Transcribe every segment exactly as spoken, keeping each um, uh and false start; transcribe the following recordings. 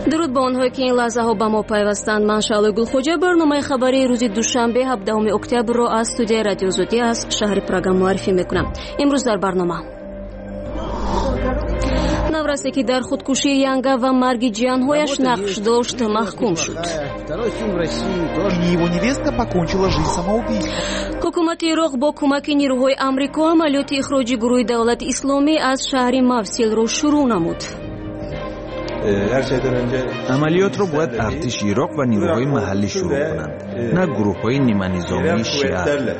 درود با آنهایی که این لحظه ها با ما پیوستند. من شعله گلخوجه برنامه خبری روز دوشنبه هفدهم اکتبر را از استودیو رادیو زودی از شهر پراگ معرفی میکنم. امروز در برنامه نورسی که در خودکشی ینگا و مرگ جیانهایش نقش داشت محکوم شد. حکومت عراق با کمک نیروهای آمریکا عملیات اخراج گروه دولت اسلامی از شهر موصل را شروع نمود. عملیات را باید ارتش عراق و نیروهای محلی شروع کنند، نه گروه‌های نیمه نظامی شیعه.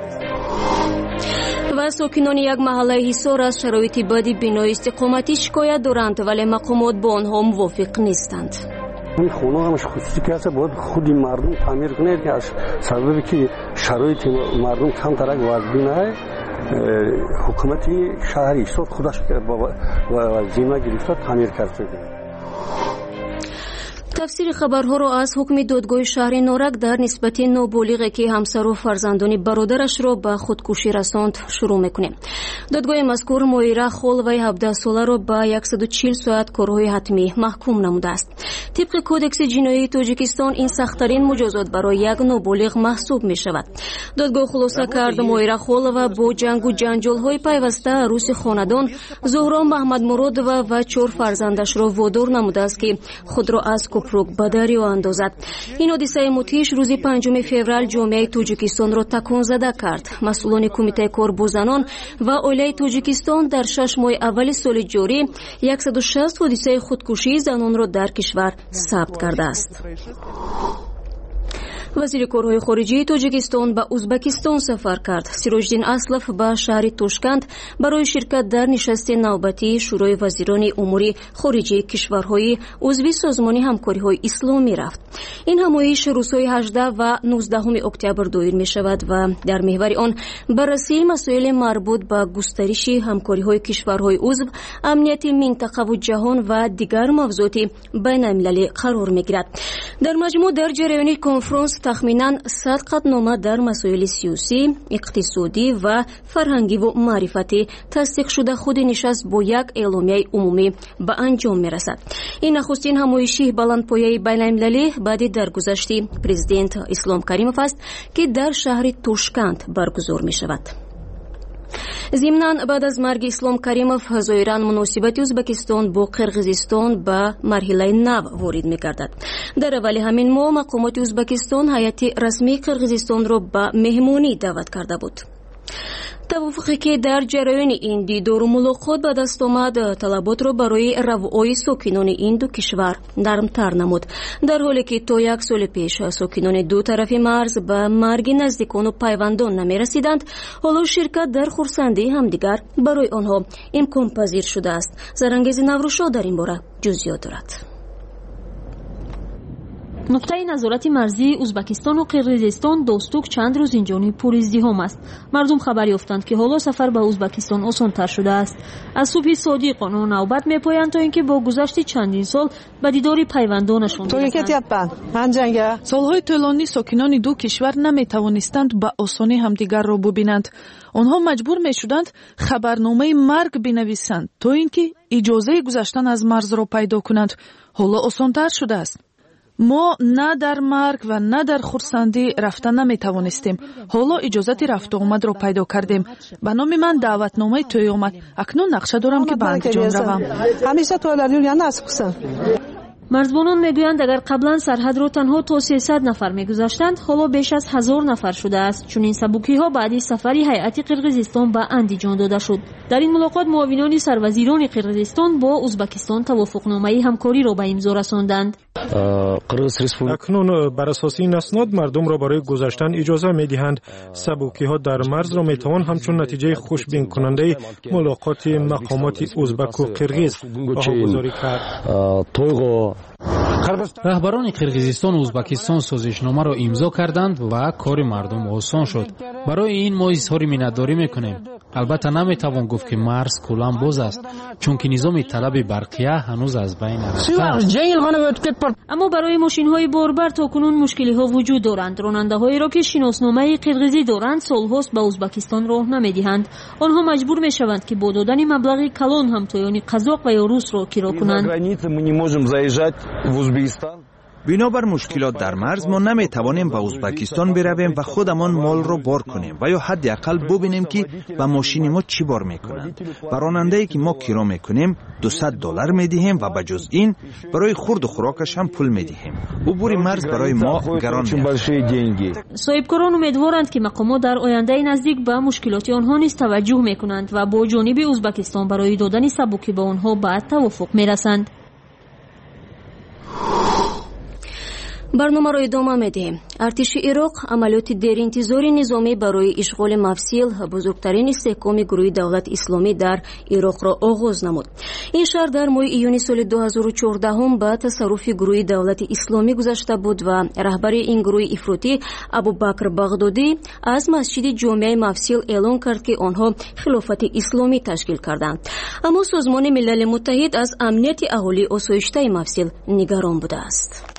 و ساکنان یک محله حصار از شرایط بدی بنای استقامتی شکایت دارند، ولی مقامات با آنها موافق نیستند. این خونه همش خصوصی که هست باید خودی مردم تعمیر کنه که از سببی که شرایط مردم کم ترک وزبینه حکومت شهری حصار خودش و زیمه گرفته تعمیر کرده. تفسیر خبرها را از حکم دادگاه شهر نارک در نسبت نابالغی که همسر و فرزندان برادرش را به خودکشی رساند شروع میکنیم. دادگاه مذکور مویرا خول و هفده ساله را به صد و چهل ساعت کارهای حتمی محکوم نموده است. طبق کودکس جنایی تاجیکستان این سخت‌ترین مجازات برای یک نابالغ محسوب می شود. دادگاه خلاصه کرد مویرا خول و با جنگ و جنجال های پیوسته عروس خاندان زهرا محمد مراد و و چهار فرزندش را وادار نموده است که خود را از روک به دریا اندازد. این حادثه مدهش روز پنجم فوریه جامعه تاجیکستان را تکان زده کرد. مسئولان کمیته کار با زنان و عالی تاجیکستان در شش ماه اول سال جاری صد و شصت حادثه خودکشی زنان را در کشور ثبت کرده است. وزیر کارهای خارجی تاجیکستان به ازبکستان سفر کرد. سیروجدین اسلف به شهر توشکند برای شرکت در نشست نوبتی شورای وزیران امور خارجه کشورهای عضو سازمان همکاری‌های اسلامی رفت. این همایش روزهای هجده و نوزده اکتبر دایر می شود و در محور آن بررسی مسائل مربوط به گسترش همکاری‌های کشورهای عضو، امنیت منطقه و جهان و دیگر موضوعات بین‌المللی قرار می‌گیرد. در مجموع در جریان کنفرانس تخمیناً صد قطعنامه در مسائل سیاسی، اقتصادی و فرهنگی و معرفتی تصدیق شده خود نشست با یک اعلامیه عمومی به انجام می‌رسد. این نخستین همایشی بلندپایه بین‌المللی بعد درگذشت پرزیدنت اسلام کریموف است که در شهر توشکند برگزار می‌شود. ضمناً بعد از مرگ اسلام کریموف ظاهراً مناسبت ازبکستان با قرقیزستان به مرحله نو وارد می‌گردد. در اول همین ماه مقامات ازبکستان هیئت رسمی قرقیزستان را به مهمانی دعوت کرده بود. توافقی که در جریان این دیدار و ملاقات به دست آمد طلبات را برای رفاه ساکنان این دو کشور نرمتر نمود، در حالی که تا یک سال پیش ساکنان دو طرف مرز به مرگ نزدیکان و پیوندان نمی رسیدند. حالا شرکت در خرسندی همدیگر برای آنها امکان پذیر شده است. زرانگیز نوروشا در این باره جزئیات دارد. نقطه نظارت مرزی ازبکستان و قرقیزستان دوستوک چند روز اینجانی پر ازدحام است. مردم خبر یافتند که حالا سفر به ازبکستان آسان‌تر شده است. از صبح صادقانه نوبت می‌پایند تا اینکه با گذشت چندین سال به دیدار پیوندانشان برسند. سالهای طولانی ساکنان دو کشور نمی‌توانستند به آسانی همدیگر را ببینند. آنها مجبور می‌شدند خبرنامه مرگ بنویسند تا اینکه اجازه گذشتن از مرز را پیدا کنند. حالا آسان‌تر شده است. ما نه در مرگ و نه در خرسندی رفتن نمی توانستیم. حالا اجازت رفت و آمد را پیدا کردیم. به نام من دعوتنامه توی آمد. اکنون نقشه دارم که به انجام روم. همیشه تولالیون یا نسخوسن. مرزبانان میگویند اگر قبلا سرحد را تنها تا سیصد نفر میگذاشتند، حالا بیش از هزار نفر شده است. چون این سبوکی ها بعد سفری هیئت قرقیزستان به اندیجان داده شد. در این ملاقات معاونان سروزیران قرقیزستان با ازبکستان توافقنامه همکاری را به امضا رساندند. اکنون بر اساس این اسناد مردم را برای گذشتن اجازه میدهند. سبوکی ها در مرز را میتوان همچون نتیجه خوشبین کننده ملاقات مقامات ازبک و قرقیز واگذاری کرد. رهبران قرقیزستان و ازبکستان سازشنامه را امضا کردند و کار مردم آسان شد. برای این ما اظهار منتداری میکنیم. البته نمیتوان گفت که مرز کلا باز است چون که نظام طلب برقیه هنوز از بین رفته است. اما برای ماشین‌های باربر تاکنون مشکلی‌ها وجود دارند. راننده‌هایی را که شناسنامه قرقیزی دارند سال‌هاست به ازبکستان راه نمی‌دهند. آنها مجبور می‌شوند که با دادن مبلغی کلان هم تویان قزاق و یا روس را کیرا کنند. بنابر مشکلات در مرز ما نمیتوانیم به ازبکستان برویم و خودمان مال را بار کنیم و یا حداقل ببینیم که به ماشین ما چی بار میکنند. و راننده‌ای که ما کرا میکنیم دویست دلار میدهیم و بجز این برای خورد و خوراکش هم پول میدهیم. عبور مرز برای ما گران میاد. صاحبکاران امیدوارند که مقامات در آینده نزدیک به مشکلات آنها نیز توجه میکنند و با جانب ازبکستان برای دادن سبوکی به آنها به توافق میرسند. برنامه را ادامه میدیم. ارتش عراق عملیات دیرانتظاری نظامی برای اشغال مفصل بزرگترین استحکام گروه دولت اسلامی در عراق را آغاز نمود. این شهر در ماه ایون سال دو هزار و چهارده به تصرف گروه دولت اسلامی گذاشته بود و رهبر این گروه افراطی ابوبکر بغدادی از مسجد جامع مفصل اعلان کرد که آنها خلافت اسلامی تشکیل کردند. اما سازمان ملل متحد از امنیت اهالی آسایشته مفصل نگران بوده است.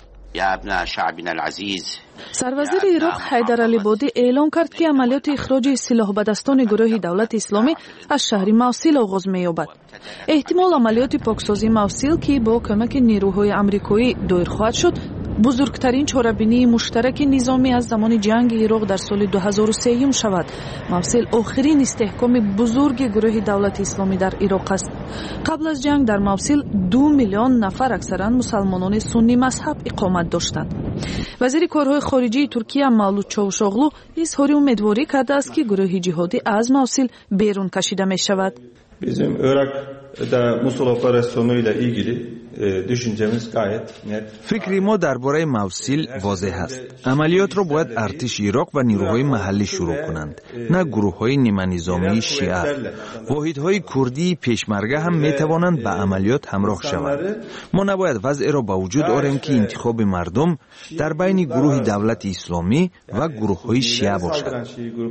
سروزیر عراق حیدر علی بادی اعلام کرد که عملیات اخراج سلاح به دستان گروه دولت اسلامی از شهر موصل آغاز می‌یابد. احتمال عملیات پاکسازی موصل که با کمک نیروهای آمریکایی دایر خواهد شد بزرگترین چاره‌بینی مشترک نظامی از زمان جنگ عراق در سال دو هزار و سه شود. موصل آخرین استحکام بزرگ گروه دولت اسلامی در عراق است. قبل از جنگ در موصل دو میلیون نفر اکثرا مسلمانان سنی مذهب اقامت داشتند. وزیر کارهای خارجه ترکیه مولود چاوشاغلو اظهار امیدواری کرده است که گروه جهادی از موصل بیرون کشیده می شود. Bizim Irak'da Musul operasyonuyla ilgili düşüncemiz gayet net. فکری ما درباره موصل واضح است. عملیات را باید ارتش عراق و نیروهای محلی شروع کنند، نه گروه‌های نیمه نظامی شیعه. واحدهای کردی پیشمرگه هم می‌توانند به عملیات همراه شوند. ما نباید وضع را به وجود آوریم که انتخاب مردم در بین گروه دولت اسلامی و گروه‌های شیعه باشد.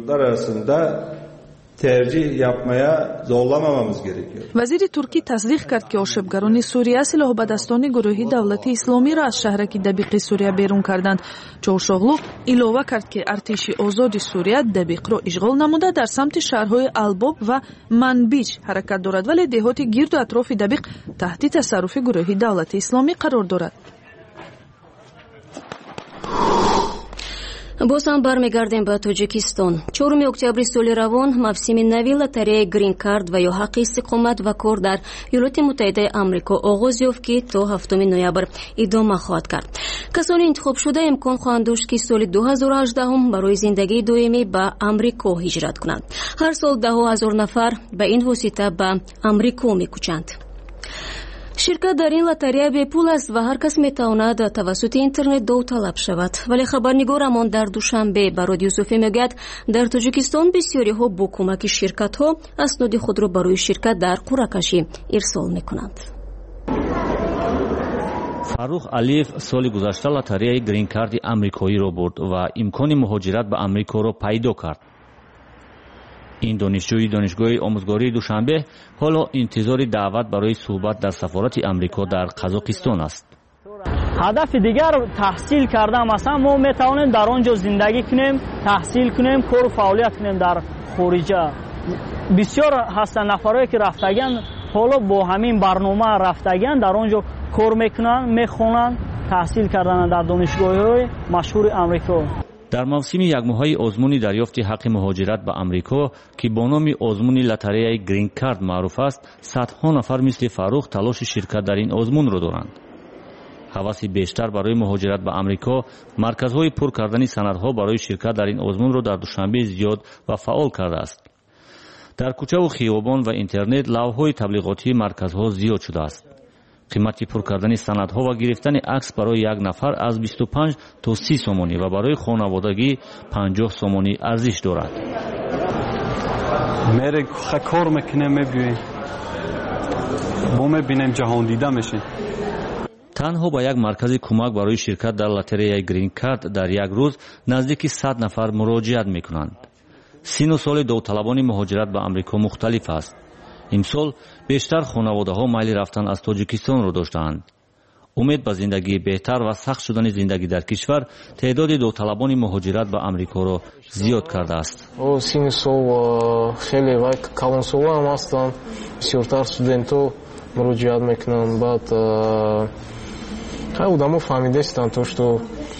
tercih yapmaya zorlamamamız gerekiyor. وزیر ترکی تصدیق کرد که آشوبگران سوریه سلاح به دستان گروه دولت اسلامی را از شهرک دبیق سوریه بیرون کردند. چاوشاغلو علاوه کرد که ارتش آزاد سوریه دبیق را اشغال نموده در سمت شهرهای الباب و منبیج حرکت دارد، ولی دهات گرد و اطراف دبیق تحت تصرف گروه دولت اسلامی قرار دارد. باز هم برمیگردیم به تاجیکستان. چهارم اکتبر سال روان موسم نوی لاتاری گرین کارت و یا حق استقامت و کار در ایالات متحده آمریکا آغاز یافت که تا هفتم نوامبر ادامه خواهد کرد. کسانی انتخاب شده امکان خواهند داشت که سال دو هزار و هجده برای زندگی دائمی به آمریکا هجرت کنند. هر سال ده هزار نفر به این واسطه به آمریکا میکوچند. شرکت در این لاتاری به پول است و هر کس میتواند توسط اینترنت داوطلب شود. ولی خبرنگارمان در دوشنبه به رادیو صوفی میگوید در تاجیکستان بسیاری ها با کمک شرکت ها اسناد خود را برای شرکت در قرعه کشی ارسال میکنند. فاروق علیف سال گذشته لاتاری گرین کارت آمریکایی را برد و امکان مهاجرت به آمریکا را پیدا کرد. این دانشجوی دانشگاه آموزگاری دوشنبه حالا انتظار دعوت برای صحبت در سفارت آمریکا در قزاقستان است. هدف دیگر تحصیل کردن، مثلا ما میتوانیم در آنجا زندگی کنیم، تحصیل کنیم، کار و فعالیت کنیم در خارج. بسیار هستن نفرایی که رفتگان حالا با همین برنامه رفتگان در آنجا کار میکنن، میخونن، تحصیل کردن در دانشگاه‌های مشهور آمریکا. در موسم یک ماهه آزمون دریافت حق مهاجرت به آمریکا که با نام آزمون لاتاری گرین کارت معروف است، صدها نفر مثل فاروق تلاش شرکت در این آزمون را دارند. هوس بیشتر برای مهاجرت به آمریکا مرکزهای پر کردن سندها برای شرکت در این آزمون را در دوشنبه زیاد و فعال کرده است. در کوچه و خیابان و اینترنت لوحه‌های تبلیغاتی مرکزها زیاد شده است. قیمت پر کردن سندها و گرفتن عکس برای یک نفر از بیست و پنج تا سی سومانی و برای خانوادگی پنجاه سومانی ارزش دارد. میره کار میکنه، میبینیم با میبینیم جهان دیده میشه. تنها با یک مرکز کمک برای شرکت در لاتاری گرین کارت در یک روز نزدیک صد نفر مراجعت میکنند. сину соли довталабони муҳоҷират ба амрико мухталиф аст. имсол бештар хонаводаҳо майли рафтан аз тоҷикистонро доштаанд. умед ба зиндагии беҳтар ва сахт шудани зиндагӣ дар кишвар теъдоди довталабони муҳоҷират ба амрикоро зиёд кардааст. сини сол хеле вай калонсола ҳам ҳастанд. бисёртар студентҳо муроҷиат мекунанд. баъд хай одамо фаҳмидаистанд то што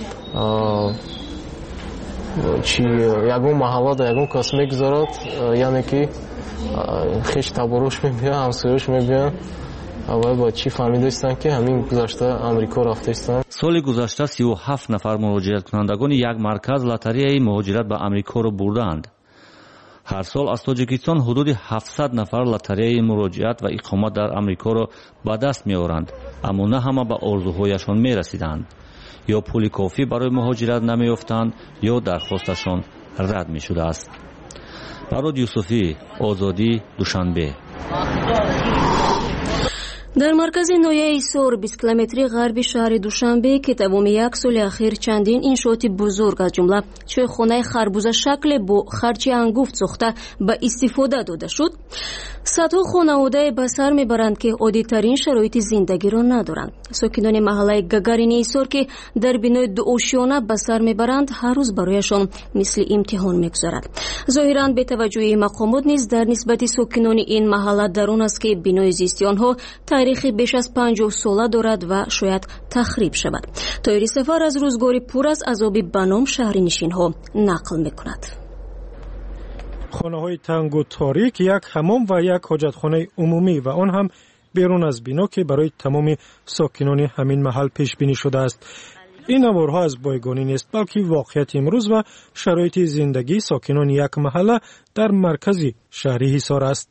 чи ягон маҳалла да ягон кас мегузарад, яъне ки хеш таборош мебияд, ҳамсоёш мебияд. аввал ба чӣ фаҳмидаистанд ки ҳамин гузашта амрико рафтаистанд. соли гузашта сию ҳафт нафар муроҷиаткунандагони як марказ лотареяи муҳоҷират ба амрикоро бурдаанд. ҳар сол аз тоҷикистон ҳудуди ҳафтсад нафар лотареяи муроҷиат ва иқомат дар амрикоро ба даст меоранд, аммо на ҳама ба орзуҳояшон мерасиданд. ё пули кофӣ барои муҳоҷират намеёфтанд, ё дархосташон рад мешудааст. барод юсуфӣ, озодӣ, душанбе. дар маркази ноҳияи сор бист километри ғарби шаҳри душанбе ки тамоми як соли ахир чандин иншооти бузург аз ҷумла чойхонаи харбузашакле бо харчи ангуфт сохта ба истифода дода шуд, садҳо хонавода ба сар мебаранд ки оддитарин шароити зиндагиро надоранд. сокинони маҳаллаи Гагарини Исор ки дар бинои дуошёна ба сар мебаранд, ҳар рӯз барояшон мисли имтиҳон мегузарад. зоҳиран бетаваҷҷӯҳии мақомот низ дар нисбати сокинони ин маҳалла дар он аст ки бинои зисти онҳо таърихи беш аз панҷоҳ сола дорад ва шояд тахриб шавад. тоири сафар аз рӯзгори пур аз азоби ба ном шаҳринишинҳо нақл мекунад. хонаҳои тангу торик, як ҳамом ва як ҳоҷатхонаи умумӣ ва он ҳам берун аз бино ки барои тамоми сокинони ҳамин маҳал пешбинӣ шудааст. ин наворҳо аз бойгонӣ нест, балки воқеияти имрӯз ва шароити зиндагии сокинони як маҳалла дар маркази шаҳри Ҳисор аст.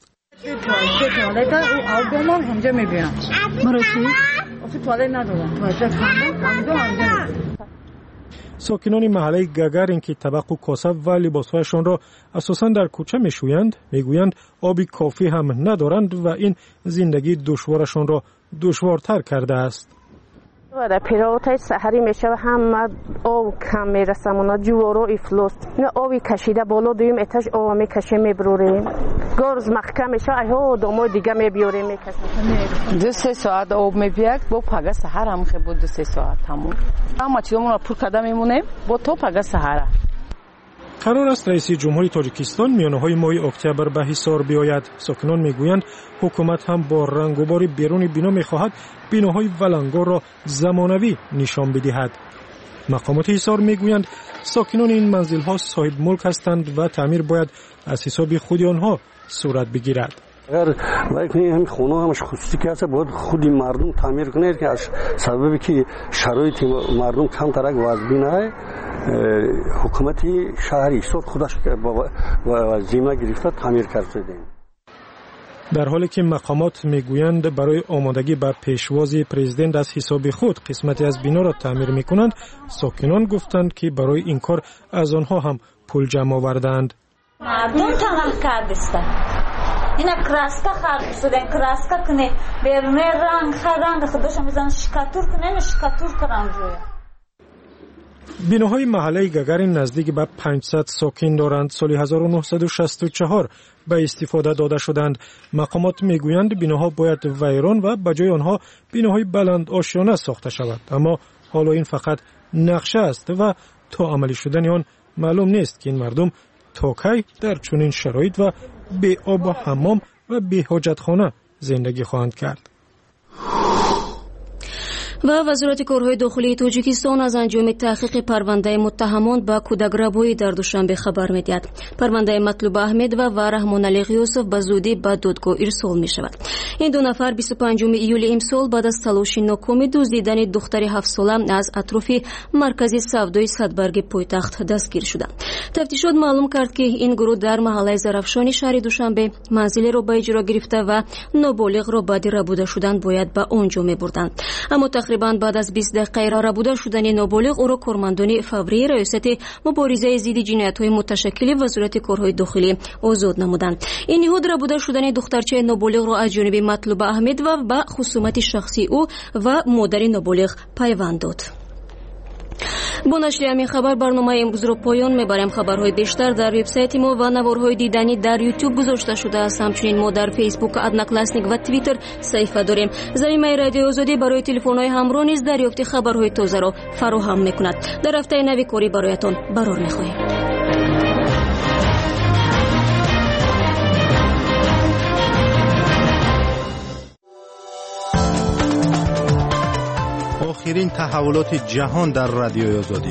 сокинони маҳаллаи Гагарин ки табақу коса ва либосҳояшонро асосан дар кӯча мешӯянд, мегӯянд оби кофӣ ҳам надоранд ва ин зиндагии душворашонро душвортар кардааст. در پیروتای سحری میشه و هم آب کم میرسه اونا جوارو افلاس نه آبی کشیده بالا دویم اتش آب میکشه میبروریم گارز محکم میشه ایها دامای دیگه میبیوریم میکشه دو سه ساعت آب میبیاد با پگه سحر هم خیلی بود دو سه ساعت همون اما چیزمون رو پر کرده میمونیم با تو پگه سحر. قرار است رئیس جمهوری تاجیکستان میانه‌های ماه اکتبر به حصار بیاید. ساکنان میگویند حکومت هم با رنگ و بار بیرون بنا میخواهد بناهای ولنگار را زمانوی نشان بدهد. مقامات حصار میگویند ساکنان این منزل‌ها صاحب ملک هستند و تعمیر باید از حساب خود آنها صورت بگیرد. اگر ولی همین خونه همش خصوصی که هست باید خودی مردم تعمیر کنه که از سببی که شرایط مردم کم ترک وضعی حکومتی شهری صد خودش با زیمه گرفته تعمیر کرده. در حالی که مقامات میگویند برای آمادگی به پیشوازی پرزیدنت از حساب خود قسمتی از بنا را تعمیر میکنند، ساکنان گفتند که برای این کار از آنها هم پول جمع آوردند. مردم تمام کردند. اینا کراسکا خرد شدن کراسکا کنه بیرون رنگ خرد رنگ خودش میزنن شکاتور کنه شکاتور کردن روی. بیناهای محله گگرین نزدیک به پانصد ساکن دارند. سال هزار و نهصد و شصت و چهار به استفاده داده شدند. مقامات میگویند بیناها باید ویران و به جای آنها بیناهای بلند آشیانه ساخته شود، اما حالا این فقط نقشه است و تا عملی شدن آن معلوم نیست که این مردم تا کی در چنین شرایط و بی آب و حمام و بی حاجتخانه زندگی خواهند کرد. و وزارت کارهای داخلی تاجیکستان از انجام تحقیق پرونده متهمان به کودک‌ربایی در دوشنبه خبر می‌دهد. پرونده مطلوب احمد و و رحمان علی یوسف به زودی به دادگاه ارسال می‌شود. این دو نفر بیست و پنجم ایول امسال بعد از تلاش ناکام دزدیدن دختر هفت ساله از اطراف مرکز سودای صدبرگ پایتخت دستگیر شدند. تفتیشات معلوم کرد که این گروه در محله زرافشانی شهر دوشنبه منزل را به اجرا گرفته و نابالغ را بعد ربوده شدن باید به آنجا می‌بردند. اما تقریباً بعد از بیست دقیقه ربوده شدن نابالغ او را کارمندان فوری ریاست مبارزه ضد جنایت‌های متشکل وزارت کارهای داخلی آزاد نمودند. این نهاد ربوده شدن دخترچه نابالغ را از جانب مطلوب احمد و به خصومت شخصی او و مادر نابالغ پیوند داد. با نشر همین خبر برنامه امروز رو پایان میبریم. خبرهای بیشتر در وبسایت ما و نوارهای دیدنی در یوتیوب گذاشته شده است. همچنین ما در فیسبوک ادنا کلاسنیک و توییتر صفحه داریم. زمینه رادیو آزادی برای تلفن‌های همراه نیز دریافت خبرهای تازه را فراهم میکند. در هفته نوی کاری برایتان برار میخواهیم. آخرین تحولات جهان در رادیو آزادی.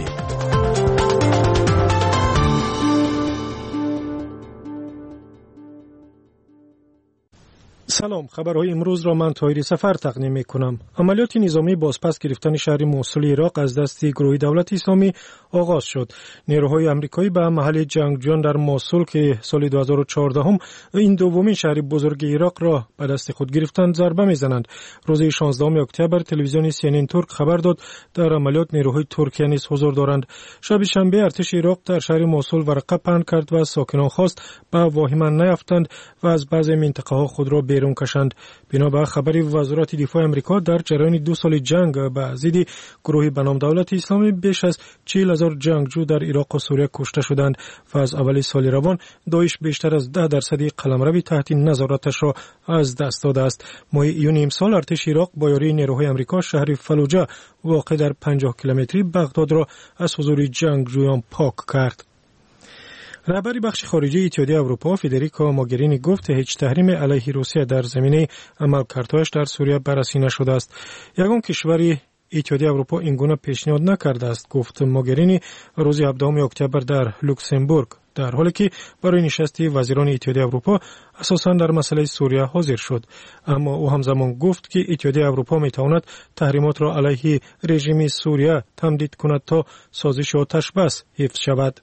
سلام، خبرهای امروز را من طاهری سفر تقدیم می‌کنم. عملیات نظامی بازپس گرفتن شهر موصل عراق از دست گروه دولت اسلامی آغاز شد. نیروهای آمریکایی به محل جنگجویان در موصل که سال دو هزار و چهارده هم این دومین شهر بزرگ عراق را به دست خود گرفتند ضربه می‌زنند. روز شانزدهم اکتبر تلویزیون سی ان ان ترک خبر داد در عملیات نیروهای ترکیه نیز حضور دارند. شب شنبه ارتش عراق در شهر موصل ورقه پهن کرد و ساکنان خواست به واهمه نیفتند و از بعضی منطقه‌ها خود را بیرون کشند. بنا به خبری وزارت دفاع آمریکا در جریان دو سال جنگ به ضد گروهی به نام دولت اسلامی بیش از چهل هزار جنگجو در عراق و سوریه کشته شدند و از اول سال روان داعش بیشتر از ده درصد قلمرو تحت نظارتش را از دست داده است. ماه ایون امسال ارتش عراق با یاری نیروهای آمریکا شهر فلوجه واقع در پنجاه کیلومتری بغداد را از حضور جنگجویان پاک کرد. رهبر بخش خارجی اتحادیه اروپا فدریکا موگرینی گفت هیچ تحریم علیه روسیه در زمینه عملکردهایش در سوریه بررسی نشده است. یگان کشوری اتحادیه اروپا این گونه پیشنهاد نکرده است، گفت موگرینی روز هفدهم اکتبر در لوکسمبورگ، در حالی که برای نشست وزیران اتحادیه اروپا اساساً در مسئله سوریه حاضر شد. اما او همزمان گفت که اتحادیه اروپا میتواند تحریمات را علیه رژیم سوریه تمدید کند تا سازش آتش بس حفظ شود.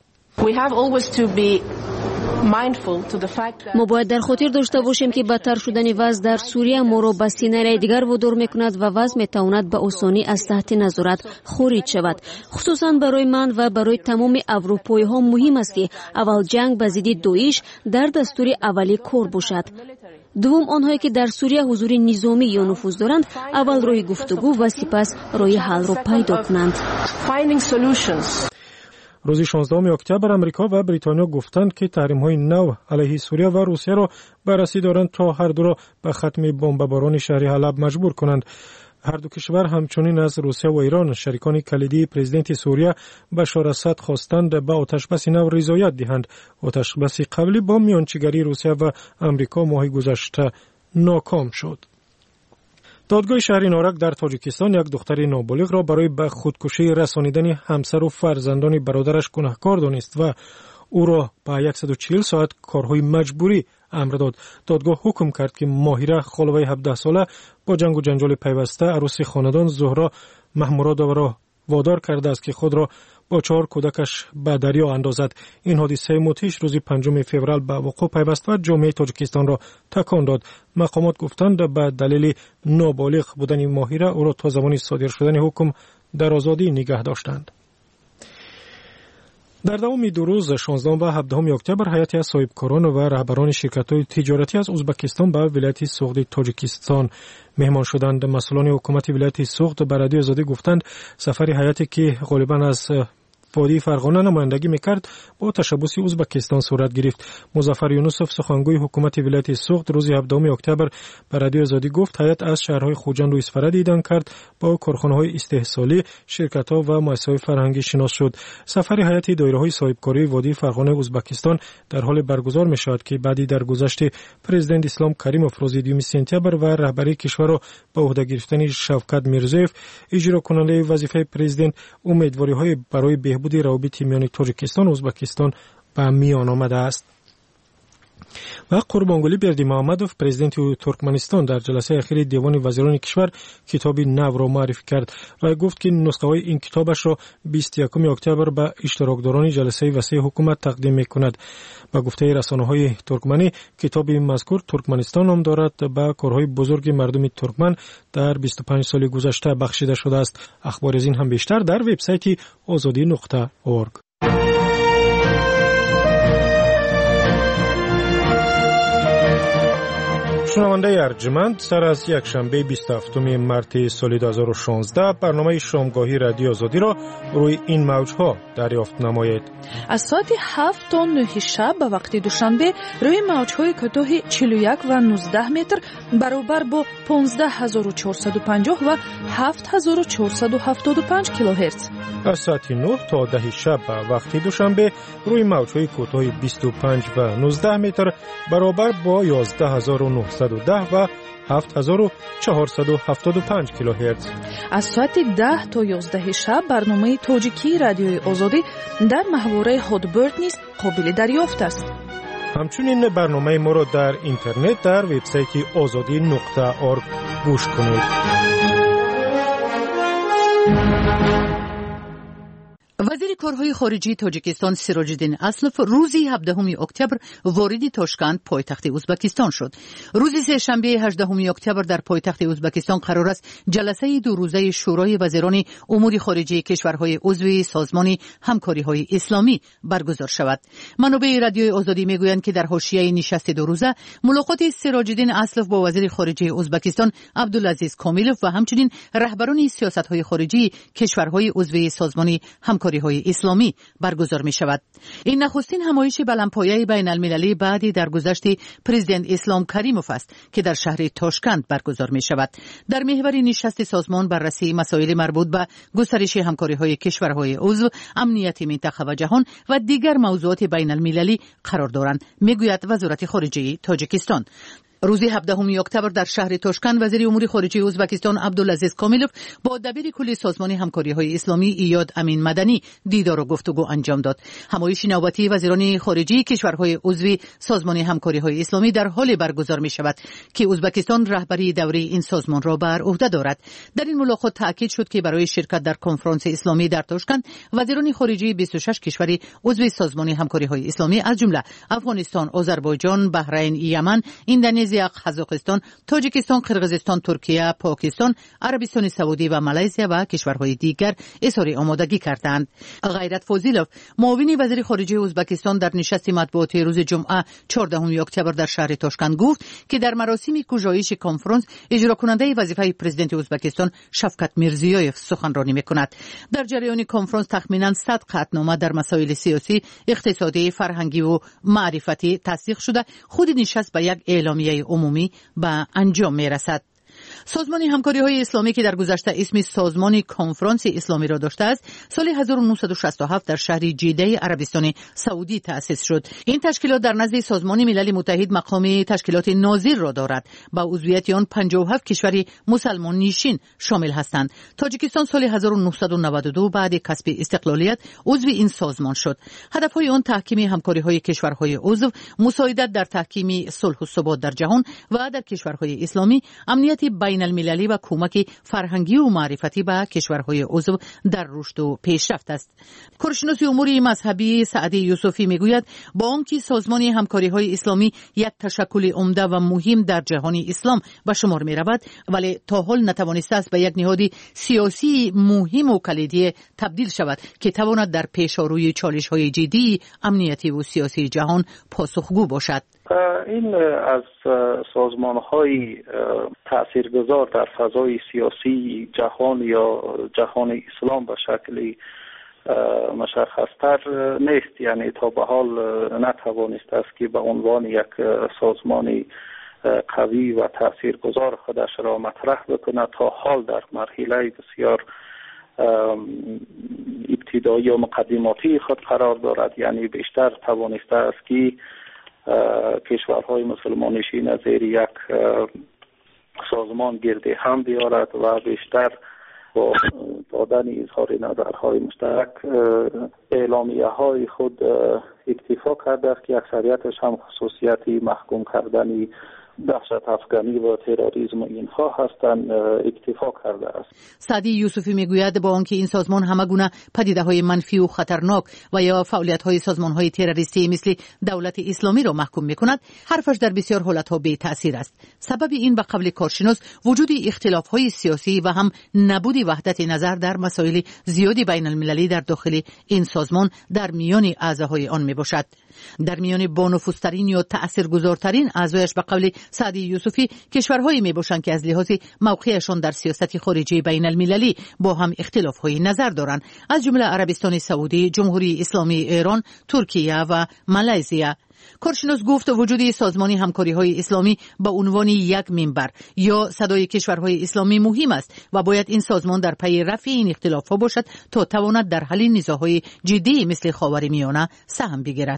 ما باید در خاطر داشته باشیم که بدتر شدن وضع در سوریه ما را به سینه دیگر وادار میکند و وضع میتواند به آسانی از تحت نظارت خارج شود. خصوصا برای من و برای تمام اروپایی ها مهم است که اول جنگ به ضد داعش در دستور اولی کار باشد. دوم آنهایی که در سوریه حضور نظامی یا نفوذ دارند اول راه گفتگو و سپس راه حل را پیدا کنند. روز شانزدهم اکتبر آمریکا و بریتانیا گفتند که تحریم‌های نو علیه سوریه و روسیه را بررسی دارند تا هر دو را به ختم بمباران شهر حلب مجبور کنند. هر دو کشور همچنین از روسیه و ایران شریکان کلیدی پرزیدنت سوریه بشار اسد خواستند به آتشبس نو رضایت دهند. آتشبس قبلی با میانجیگری روسیه و آمریکا ماه گذشته ناکام شد. دادگاه شهر نارک در تاجیکستان یک دختر نابالغ را برای به خودکشی رسانیدن همسر و فرزندان برادرش گناهکار دانست و او را به صد و چهل ساعت کارهای مجبوری امر داد. دادگاه حکم کرد که ماهره خالوه هفده ساله با جنگ و جنجال پیوسته عروس خاندان زهرا محمودآوا را وادار کرده است که خود را با چهار کودکش به دریا اندازد. این حادثه مدهش روز پنجم فوریه به وقوع پیوست و جامعه تاجیکستان را تکان داد. مقامات گفتند به دلیل نابالغ بودن ماهره او را تا زمان صادر شدن حکم در آزادی نگه داشتند. در دوام دو روز شانزدهم و هفدهم اکتبر هیئتی از صاحبکاران و رهبران شرکت‌های تجارتی از ازبکستان به ولایت سوخت تاجیکستان مهمان شدند. مسئولان حکومت ولایت سوخت به رادیو آزادی گفتند سفر هیئتی که غالباً از وادی فرغانه نمایندگی میکرد با تشبث ازبکستان صورت گرفت. مظفر یونسوف سخنگوی حکومت ولایت سوخت روز هفدهم اکتبر به رادیو آزادی گفت هیئت از شهرهای خوجند و اصفهان دیدن کرد، با کارخانه‌های استحصالی، شرکت‌ها و مؤسسه‌های فرهنگی شناس شد. سفر هیئت دایره‌های صاحبکاری وادی فرغانه ازبکستان در حال برگزار می‌شود که بعدی در گذشته پرزیدنت اسلام کریموف روز دوم سپتامبر و رهبری کشور را به عهده گرفتن شوکت میرزویف اجرا کننده وظیفه پرزیدنت امیدواری‌های برای بودی روابط میان تاجیکستان و ازبکستان به میان آمده است. و قربانگلی بردیمحمدوف پرزیدنت ترکمنستان در جلسه اخیر دیوان وزیران کشور کتاب نو را معرفی کرد و گفت که نسخه های این کتابش را بیست و یکم اکتبر به اشتراکداران جلسه وسیع حکومت تقدیم می‌کند. با گفته رسانه‌های ترکمنی کتاب مذکور ترکمنستان نام دارد به کارهای بزرگ مردم ترکمن در بیست و پنج سال گذشته بخشیده شده است. اخبار از این هم بیشتر در وبسایت آزادی نقطه اورگ. شنونده ارجمند، سر از یک شنبه بیست و هفتم مارس سال دو هزار و شانزده برنامه شامگاهی رادیو آزادی را روی این موجها دریافت نمایید. از ساعت هفت تا نه شب به وقت دوشنبه روی موجهای کوتاه چهل و یک و نوزده متر برابر با پانزده هزار و چهارصد و پنجاه و هفت هزار و چهارصد و هفتاد و پنج کیلوهرتز. از ساعت نه تا ده شب به وقت دوشنبه روی موجهای کوتاه بیست و پنج و نوزده متر برابر با یازده هزار و نهصد و ده و هفت هزار و چهارصد و هفتاد و پنج کیلوهرتز. از ساعت ده تا یازده شب برنامه تاجیکی رادیوی آزادی در محوره هادبرد نیز قابل دریافت است. همچنین برنامه ما را در اینترنت در وبسایت آزادی نقطه org گوش کنید. وزیر کارهای خارجی تاجیکستان سراج الدین اسلف روزی هفدهم اکتبر وارد تاشکند پایتخت ازبکستان شد. روز سه‌شنبه هجدهم اکتبر در پایتخت ازبکستان قرار است جلسه دو روزه شورای وزیران امور خارجه کشورهای عضو سازمان همکاری‌های اسلامی برگزار شود. منابع رادیوی آزادی میگویند که در حاشیه نشست دو روزه ملاقات سراج الدین اسلف با وزیر خارجه ازبکستان عبدالعزیز کامیلوف و همچنین رهبران سیاست‌های خارجی کشورهای عضو سازمان همکاری های اسلامی برگزار می شود. این نخستین همایش بلندپایه بین المللی بعدی در گذشت پرزیدنت اسلام کریموف است که در شهر تاشکند برگزار می شود. در محور نشست سازمان بررسی مسائل مربوط به گسترش همکاری های کشورهای عضو، امنیت منطقه و جهان و دیگر موضوعات بین المللی قرار دارند، می گوید وزارت خارجه تاجیکستان. روز هفدهم اکتبر در شهر تاشکند وزیر امور خارجه ازبکستان عبدالعزیز کامیلوف با دبیر کل سازمان همکاری‌های اسلامی ایاد امین مدنی دیدار و گفتگو انجام داد. همایش نوبتی وزیران خارجه کشورهای عضو سازمان همکاری‌های اسلامی در حال برگزار می‌شود که ازبکستان رهبری دوره این سازمان را بر عهده دارد. در این ملاقات تاکید شد که برای شرکت در کنفرانس اسلامی در تاشکند وزیران خارجه بیست و شش کشور عضو سازمان همکاری‌های اسلامی از جمله افغانستان، آذربایجان، بحرین، یمن، اندونزی، قزاقستان، تاجیکستان، قرقیزستان، ترکیه، پاکستان، عربستان سعودی و مالزی و کشورهای دیگر اظهار آمادگی کردند. غیرت فاضلوف، معاون وزیر خارجه ازبکستان در نشست مطبوعاتی روز جمعه چهاردهم اکتبر در شهر تاشکند گفت که در مراسم گشایش کنفرانس اجرا کننده وظیفه پرزیدنت ازبکستان شفقت میرزیویف سخنرانی میکند. در جریان کنفرانس تخمینا صد قطعنامه در مسائل سیاسی، اقتصادی، فرهنگی و معرفتی تصدیق شده. خود نشست به یک اعلامیه عمومی به انجام می رسد. سازمان همکاری‌های اسلامی که در گذشته اسم سازمان کنفرانس اسلامی را داشته است، سال هزار و نهصد و شصت و هفت در شهر جیده عربستان سعودی تأسیس شد. این تشکیلات در نزد سازمان ملل متحد مقام تشکیلات ناظر را دارد. با عضویت آن پنجاه و هفت کشور مسلمان نشین شامل هستند. تاجیکستان سال هزار و نهصد و نود و دو بعد کسب استقلالیت عضو این سازمان شد. هدف‌های آن تحکیم همکاری‌های کشورهای عضو، مساعدت در تحکیم صلح و ثبات در جهان و در کشورهای اسلامی، امنیت بین المللی و کمک فرهنگی و معرفتی به کشورهای عضو در رشد و پیشرفت است. کارشناس امور مذهبی سعدی یوسفی میگوید با آنکه سازمان همکاری‌های اسلامی یک تشکل عمده و مهم در جهان اسلام به شمار می‌رود، ولی تا حال نتوانسته است به یک نهاد سیاسی مهم و کلیدی تبدیل شود که تواند در پیش‌روی چالش‌های جدی امنیتی و سیاسی جهان پاسخگو باشد. این از سازمان‌های تاثیرگذار در فضای سیاسی جهان یا جهان اسلام به شکلی مشخصتر نیست، یعنی تا به حال نتوانسته است که به عنوان یک سازمان قوی و تاثیرگذار خودش را مطرح بکنه. تا حال در مرحله بسیار ابتدایی و مقدماتی خود قرار دارد، یعنی بیشتر توانسته است که کشورهای مسلمان نشین زیر یک سازمان گرد هم بیارد و بیشتر با دادن اظهار نظرهای مشترک اعلامیه های خود اکتفا کرده است که اکثریتش هم خصوصیتی محکوم کردنی دهشت افغانی و تروریسم و اینها هستند اکتفا کرده است. سعدی یوسفی میگوید با آنکه این سازمان همه گونه پدیده‌های منفی و خطرناک و یا فعالیت‌های سازمان‌های تروریستی مثل دولت اسلامی را محکوم می‌کند، حرفش در بسیار حالت‌ها بی تأثیر است. سبب این به قول کارشناس وجود اختلاف‌های سیاسی و هم نبود وحدت نظر در مسائل زیادی بین المللی در داخل این سازمان در میان اعضاهای آن میباشد. در میان بانفوذترین یا تأثیرگذارترین اعضایش به قول سعدی یوسفی کشورهایی میباشند که از لحاظ موقعشان در سیاست خارجی بین المللی با هم اختلافهای نظر دارند، از جمله عربستان سعودی، جمهوری اسلامی ایران، ترکیه و مالزی. کارشناس گفت وجود سازمان همکاری‌های اسلامی به عنوان یک منبر یا صدای کشورهای اسلامی مهم است و باید این سازمان در پی رفع این اختلاف‌ها باشد تا تواند در حل نزاع‌های جدی مثل خاورمیانه سهم بگیرد.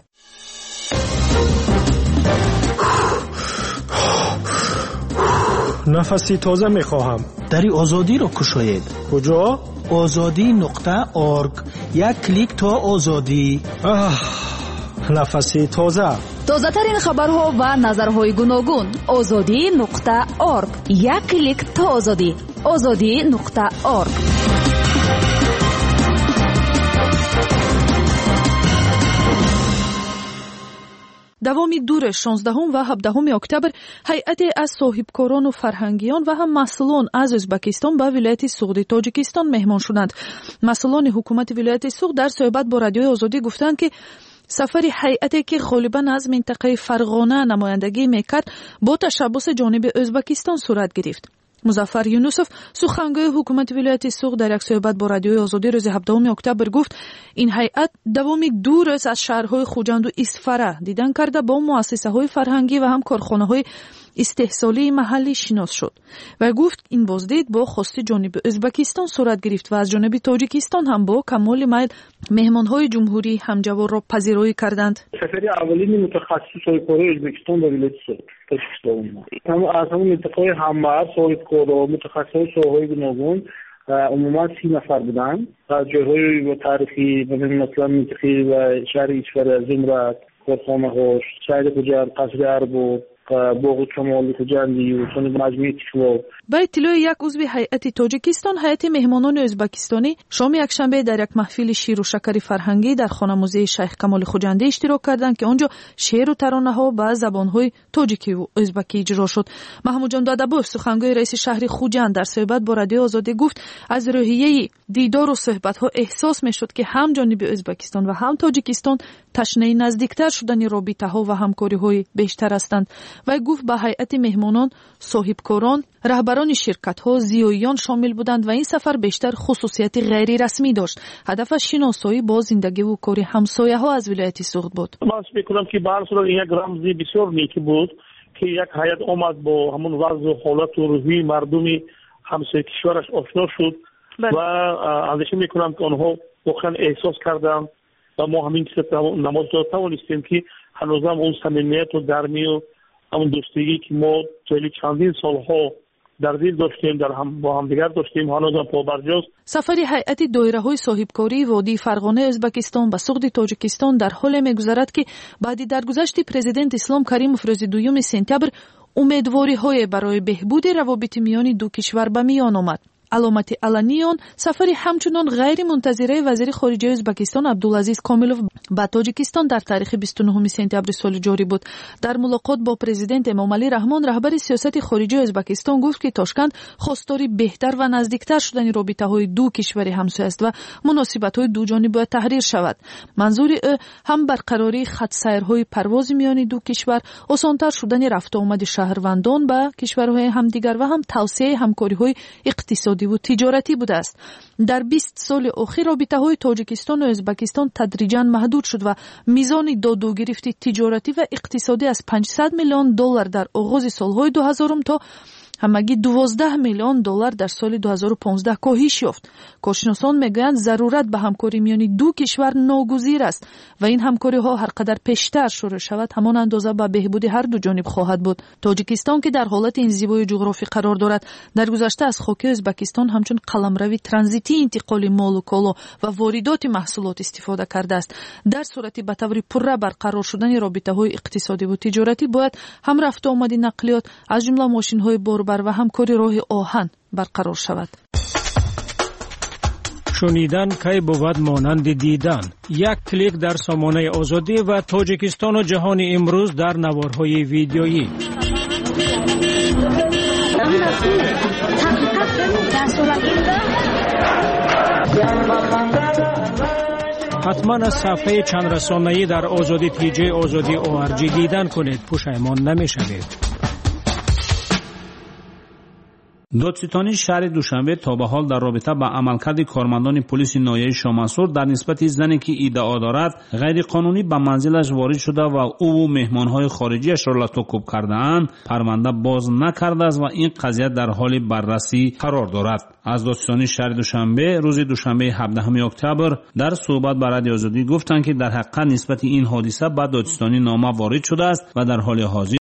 نفسی تازه میخواهم. دری آزادی را کشاید. کجا؟ آزادی نقطه آرگ. یک کلیک تا آزادی. آه. نفسی تازه. تازه ترین خبرها و نظرهای گوناگون. آزادی نقطه آرگ. یک کلیک تا آزادی. آزادی نقطه آرگ. دوامی دور شانزدهم و هفدهم اکتبر هیئت از صاحبکاران و فرهنگیان و هم مسئولان از ازبکستان به ولایت سوغد تاجیکستان مهمان شدند. مسئولان حکومت ولایت سوغد در صحبت با رادیوی آزادی گفتند که سفر هیئتی که غالباً از منطقه فرغانه نمایندگی میکرد با تشبث جانب ازبکستان صورت گرفت. مظفر یونسوف سخنگوی حکومت ولایت سوغد در یک صحبت با رادیوی آزادی روز هفدهم اکتبر گفت این هیئت دوامی دو روز از شهرهای خوجند و اسفره دیدن کرده با مؤسسه‌های فرهنگی و هم کارخانه‌های استحصالی محلی شناس شد و گفت این بازدید با خواست جانب ازبکستان صورت گرفت و از جانب تاجیکستان هم با کمال میل مهمانهای جمهوری همجوار را پذیرایی کردند. سفری اولین متخصص کارهای ازبکستان در ولایت تاجیکستان هم از همون منطقه همه صاحبکار و متخصص شاههای گوناگون عموما سی نفر بودند از جاهای تاریخی مثلا منطقه و شهر اسفر از زمرد کارخانه ها شهر کجان قصر ارباب باغ کمال کجاندی و چون مجموعه تشوا. با اطلاع یک عضو هیئت تاجیکستان، هیئت مهمانان ازبکستانی شام یکشنبه در یک محفل شیر و شکر فرهنگی در خانه موزه شیخ کمال خوجندی اشتراک کردند که آنجا شعر و ترانه ها به زبان‌های تاجیکی و ازبکی اجرا شد. محمود جان دادابوف سخنگوی رئیس شهر خوجند در صحبت با رادیو آزادی گفت از روحیه دیدار و صحبت‌ها احساس می‌شد که هم جانب ازبکستان و هم تاجیکستان تشنه نزدیکتر شدن رابطه‌ها و همکاری‌های بیشتر هستند و گفت به هیئت مهمانان صاحبکاران، رهبران شرکت‌ها، زیاییان شامل بودند و این سفر بیشتر خصوصیت غیر رسمی داشت. هدفش شناسایی با زندگی و کار همسایه‌ها از ولایت سوغد بود. من فکر می‌کنم که به هر صورت یک رمزی بسیار نیکی بود که یک هیئت آمد با همون وضع و حالت و روحی مردمی همسایه کشورش آشنا شد و اندیشه می‌کنم که آنها واقعا احساس کردند و ما همین که نماز داد توانستیم که هنوزم اون صمیمیت و درمی و همون دوستگی که ما طولی چندین سالها در دل داشتیم در هم با هم دیگر داشتیم هنوزم پابرجاست. سفر هیئت دایره‌های صاحبکاری وادی فرغانه ازبکستان به سوغد تاجیکستان در حال می‌گذرد که بعد درگذشت پرزیدنت اسلام کریموف روز دوم سپتامبر امیدواری‌های برای بهبود روابط میان دو کشور به میان آمد. علامت علنی آن سفر همچنان غیر منتظره وزیر خارجه ازبکستان عبدالعزیز کاملوف به تاجیکستان در تاریخ بیست و نهم سپتامبر سال جاری بود. در ملاقات با پرزیدنت امامعلی رحمان رهبر سیاست خارجه ازبکستان گفت که تاشکند خواستار بهتر و نزدیکتر شدن رابطه‌های دو کشور همسایه است و مناسبت‌های دو جانبه باید تحریر شود. منظور او هم برقراری خط سیرهای پرواز میان دو کشور، آسان‌تر شدن رفت و آمد شهروندان به کشورهای همدیگر و هم توسعه همکاری‌های اقتصادی و تجارتی بوده است. در بیست سال اخیر رابطه‌های تاجیکستان و ازبکستان تدریجاً محدود شد و میزان داد و گرفت تجارتی و اقتصادی از پانصد میلیون دلار در آغاز سالهای دو هزارم تا همگی دوازده میلیون دلار در سال دو هزار و پانزده کاهش یافت. کارشناسان میگویند ضرورت به همکاری میان دو کشور ناگزیر است و این همکاری ها هر قدر پیشتر شروع شود همان اندازه به بهبود هر دو جانب خواهد بود. تاجیکستان که در حالت انزوای جغرافی قرار دارد در گذشته از خاک ازبکستان همچون قلمروی ترانزیتی انتقال مال و کالا و واردات محصولات استفاده کرده است. در صورتی به طور پرره برقرار شدن رابطه‌های اقتصادی و تجارتی باید هم رفت و آمد نقلیات از جمله ماشین‌های بار بر و همکاری راه آهن برقرار شود. شنیدن کی بود مانند دیدن. یک کلیک در سامانه آزادی و تاجیکستان و جهان امروز در نوارهای ویدیویی. حتما از صفحه چند رسانه‌ای در آزادی پیجی آزادی او ار جی دیدن کنید، پشیمان نمی‌شوید. دادستانی شهر دوشنبه تا به حال در رابطه با عملکرد کارمندان پلیس ناحیه شامنصور در نسبت زنی که ادعا دارد غیر قانونی به منزلش وارد شده و او و مهمانهای خارجیش را لطوکوب کرده‌اند پرونده باز نکرده است و این قضیه در حال بررسی قرار دارد. از دادستانی شهر دوشنبه روز دوشنبه هفدهم اکتبر در صحبت با رادیو آزادی گفتند که در حقیقت نسبت این حادثه به دادستانی نامه وارد شده است و در حال حاضر